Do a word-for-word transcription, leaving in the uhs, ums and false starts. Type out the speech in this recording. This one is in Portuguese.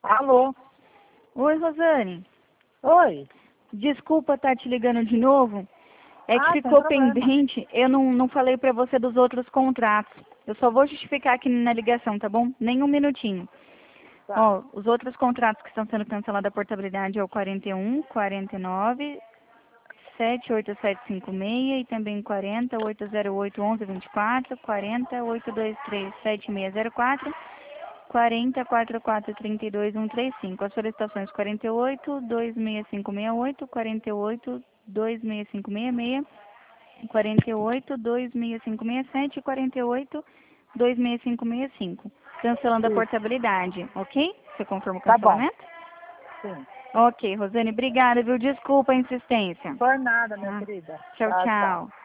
Alô? Oi, Rosane. Oi? Desculpa estar te ligando de novo. É que Ah, sem ficou problema. pendente. Eu não, não falei pra você dos outros contratos. Eu só vou justificar aqui na ligação, tá bom? Nem um minutinho. Tá. Ó, os outros contratos que estão sendo cancelados a portabilidade é o quarenta e um, quarenta e nove, sete oito sete cinco seis e também quarenta, oito zero oito, onze vinte e quatro, quarenta, oito dois três, sete seis zero quatro, quarenta, quarenta e quatro, trinta e dois, cento e trinta e cinco. As solicitações quarenta e oito, dois seis cinco seis oito, quarenta e oito, dois seis cinco seis seis, quarenta e oito, dois seis cinco seis sete e quarenta e oito, dois seis cinco seis cinco. Cancelando a Isso. portabilidade, ok? Você confirma o Tá bom. cancelamento? Sim. Ok, Rosane, obrigada, viu? Desculpa a insistência. Por nada, minha Tá. querida. Tchau, Tchau, tchau. tchau.